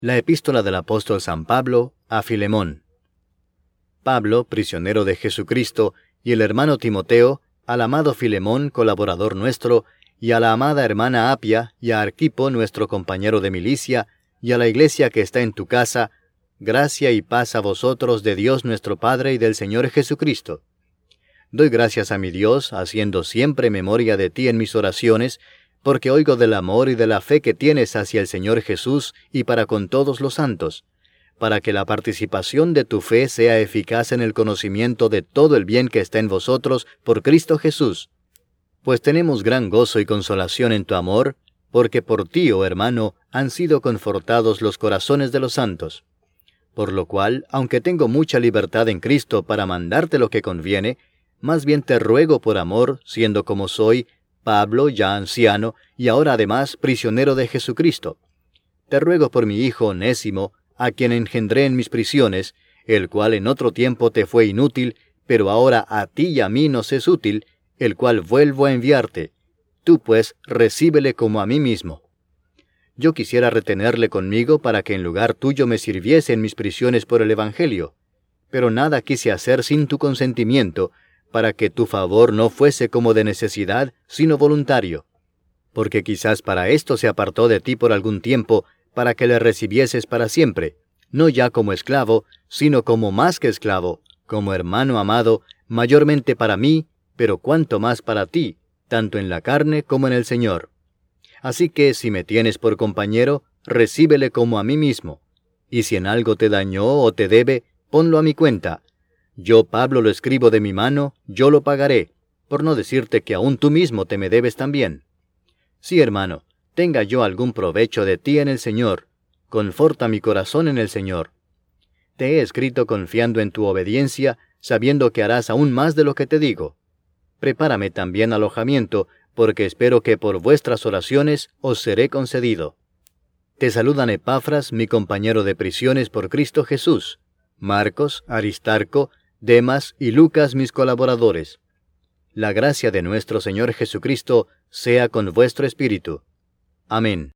La epístola del apóstol San Pablo a Filemón. Pablo, prisionero de Jesucristo, y el hermano Timoteo, al amado Filemón, colaborador nuestro, y a la amada hermana Apia, y a Arquipo, nuestro compañero de milicia, y a la iglesia que está en tu casa, gracia y paz a vosotros de Dios nuestro Padre y del Señor Jesucristo. Doy gracias a mi Dios, haciendo siempre memoria de ti en mis oraciones, porque oigo del amor y de la fe que tienes hacia el Señor Jesús y para con todos los santos, para que la participación de tu fe sea eficaz en el conocimiento de todo el bien que está en vosotros por Cristo Jesús. Pues tenemos gran gozo y consolación en tu amor, porque por ti, oh hermano, han sido confortados los corazones de los santos. Por lo cual, aunque tengo mucha libertad en Cristo para mandarte lo que conviene, más bien te ruego por amor, siendo como soy, Pablo, ya anciano, y ahora además prisionero de Jesucristo. Te ruego por mi hijo Onésimo, a quien engendré en mis prisiones, el cual en otro tiempo te fue inútil, pero ahora a ti y a mí nos es útil, el cual vuelvo a enviarte. Tú pues recíbele como a mí mismo. Yo quisiera retenerle conmigo para que en lugar tuyo me sirviese en mis prisiones por el Evangelio, pero nada quise hacer sin tu consentimiento, para que tu favor no fuese como de necesidad, sino voluntario. Porque quizás para esto se apartó de ti por algún tiempo, para que le recibieses para siempre, no ya como esclavo, sino como más que esclavo, como hermano amado, mayormente para mí, pero cuanto más para ti, tanto en la carne como en el Señor. Así que, si me tienes por compañero, recíbele como a mí mismo, y si en algo te dañó o te debe, ponlo a mi cuenta. Yo, Pablo, lo escribo de mi mano, yo lo pagaré, por no decirte que aún tú mismo te me debes también. Sí, hermano, tenga yo algún provecho de ti en el Señor, conforta mi corazón en el Señor. Te he escrito confiando en tu obediencia, sabiendo que harás aún más de lo que te digo. Prepárame también alojamiento, porque espero que por vuestras oraciones os seré concedido. Te saludan Epafras, mi compañero de prisiones por Cristo Jesús, Marcos, Aristarco, Demas y Lucas, mis colaboradores. La gracia de nuestro Señor Jesucristo sea con vuestro espíritu. Amén.